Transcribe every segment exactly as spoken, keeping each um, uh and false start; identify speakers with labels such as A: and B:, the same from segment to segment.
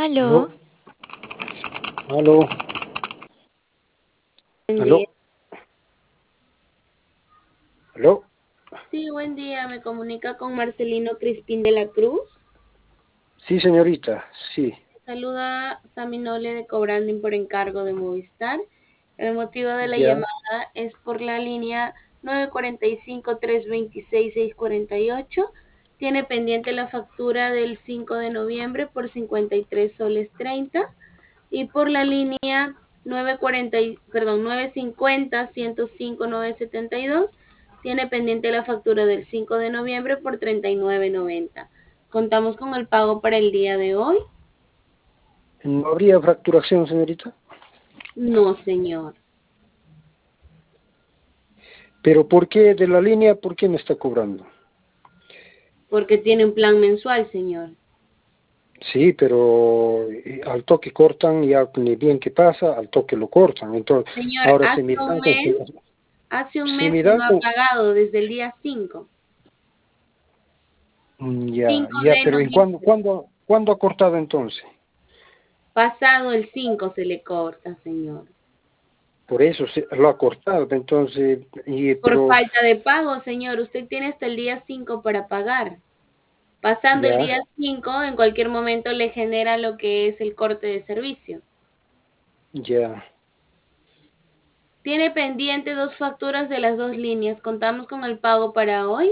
A: Aló,
B: Aló, aló,
A: buen día.
B: aló, aló.
A: Sí, buen día. Me comunica con Marcelino Crispín de la Cruz.
B: Sí, señorita, sí,
A: Saluda Sami Nole de Cobranding por encargo de Movistar. El motivo de la
B: ya.
A: llamada es por la línea nueve cuatro cinco, tres dos seis, seis cuatro ocho. Tiene pendiente la factura del cinco de noviembre por cincuenta y tres soles treinta. Y por la línea nueve cuarenta, perdón, nueve cincuenta, ciento cinco, novecientos setenta y dos, tiene pendiente la factura del cinco de noviembre por treinta y nueve noventa. Contamos con el pago para el día de hoy.
B: ¿No habría fracturación, señorita?
A: No, señor,
B: ¿Pero por qué de la línea, por qué me está cobrando?
A: porque tiene un plan mensual, señor.
B: Sí, pero eh, al toque cortan, ya ni bien que pasa, al toque lo cortan. Entonces,
A: Señor,
B: ahora si
A: hace
B: me
A: un
B: dan con,
A: mes, hace un
B: si
A: mes
B: me
A: que
B: dan
A: no ha
B: con,
A: pagado desde el día cinco.
B: mm, ya,
A: cinco
B: ya,
A: de
B: pero ¿en
A: noviembre.
B: cuándo, cuándo, cuándo ha cortado entonces?
A: Pasado el cinco se le corta, señor.
B: Por eso se, lo ha cortado, entonces, y,
A: Por
B: pero,
A: falta de pago, señor. Usted tiene hasta el día cinco para pagar. Pasando el
B: ya,
A: día cinco, en cualquier momento le genera lo que es el corte de servicio.
B: ya.
A: Tiene pendiente dos facturas de las dos líneas. ¿Contamos con el pago para hoy?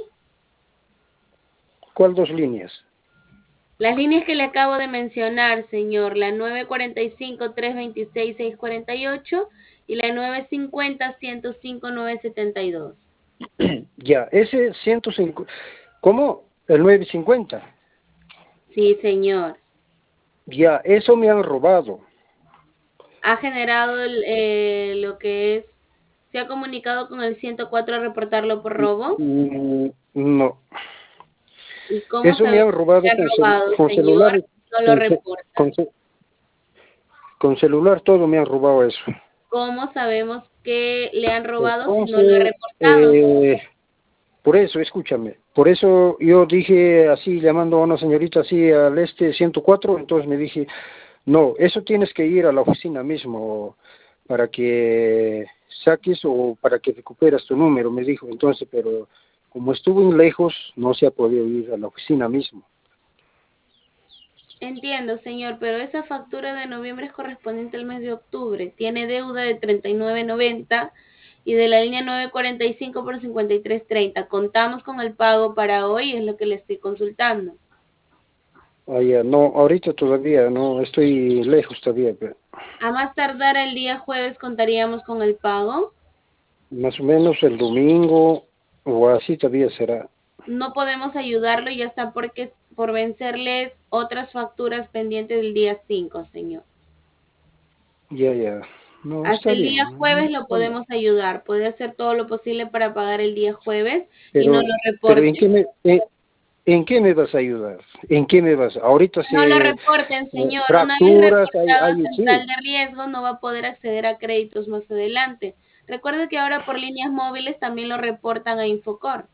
B: ¿Cuál dos líneas?
A: Las líneas que le acabo de mencionar, señor, la nueve cuarenta y cinco, tres veintiséis, seis cuarenta y ocho y la nueve cincuenta, ciento cinco, novecientos setenta y dos.
B: Ya, ese ciento cinco, ¿cómo? El nueve cincuenta.
A: Sí, señor.
B: Ya, eso me han robado.
A: Ha generado el, eh, lo que es, se ha comunicado con el ciento cuatro a reportarlo por robo.
B: Mm, no,
A: ¿Y cómo
B: eso me
A: sabemos
B: han
A: que
B: robado
A: han
B: con, cel-
A: robado,
B: con celular,
A: señor? No lo
B: con, ce-
A: reporta.
B: con, ce- con celular todo me han robado eso.
A: ¿Cómo sabemos que le han robado si no lo ha
B: Entonces,
A: reportado?
B: eh, por eso, escúchame, por eso yo dije así, llamando a una señorita así al este ciento cuatro, entonces me dije, no, eso tienes que ir a la oficina mismo para que saques o para que recuperes tu número, me dijo. Entonces, pero como estuvo lejos, no se ha podido ir a la oficina mismo.
A: Entiendo, señor, pero esa factura de noviembre es correspondiente al mes de octubre. Tiene deuda de treinta y nueve noventa y de la línea nueve cuarenta y cinco por cincuenta y tres treinta. Contamos con el pago para hoy, es lo que le estoy consultando.
B: Ah, ya, no, ahorita todavía, no, estoy lejos todavía, pero
A: A más tardar el día jueves contaríamos con el pago.
B: más o menos el domingo o así todavía será.
A: No podemos ayudarlo, ya está porque por vencerles otras facturas pendientes del día cinco, señor.
B: Ya, ya, no,
A: Hasta
B: está
A: el
B: bien,
A: día
B: no
A: jueves lo
B: está mal.
A: podemos ayudar. Puede hacer todo lo posible para pagar el día jueves y no
B: Pero,
A: lo
B: pero ¿en
A: reporte.
B: qué me, en, en qué me vas a ayudar? ¿En qué me vas? Ahorita
A: No lo
B: se eh,
A: reporten, señor. Una vez
B: fracturas, hay,
A: reportado a
B: hay,
A: central
B: sí.
A: de riesgo, no va a poder acceder a créditos más adelante. Recuerde que ahora por líneas móviles también lo reportan a Infocor.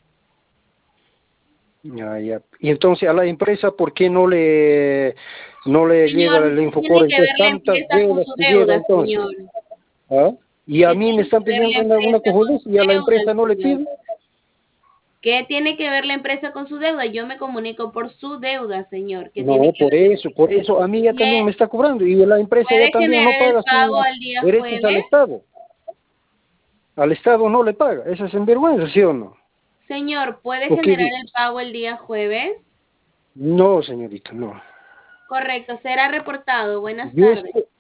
B: Ya, ya. Y entonces a la empresa, ¿por qué no le no le llega
A: Señor,
B: el
A: ¿qué tiene
B: Infocor?
A: que
B: Entonces
A: ver la
B: tantas
A: empresa con
B: deudas
A: su
B: que lleva
A: deuda,
B: entonces.
A: señor?
B: ¿Ah? Y a
A: ¿Qué
B: mí me
A: tiene
B: están
A: que ver la
B: pidiendo una, una
A: empresa con
B: cojudes
A: su
B: y a la
A: deuda,
B: empresa no le
A: señor?
B: piden.
A: ¿Qué tiene que ver la empresa con su deuda? Yo me comunico por su deuda, señor. ¿Qué tiene
B: No,
A: que
B: por
A: ver?
B: eso, por eso a mí ya también
A: ¿Qué
B: me está cobrando y la empresa ya
A: puede
B: también no
A: generar el
B: paga
A: pago
B: sus
A: al día
B: derechos al
A: jueves?
B: Estado. Al Estado no le paga. Eso es sinvergüenza, ¿sí o no?
A: Señor, ¿puede
B: ¿O qué
A: generar
B: dices?
A: el pago el día jueves?
B: No, señorita, no.
A: Correcto, será reportado. Buenas
B: Yo,
A: tardes.
B: estoy-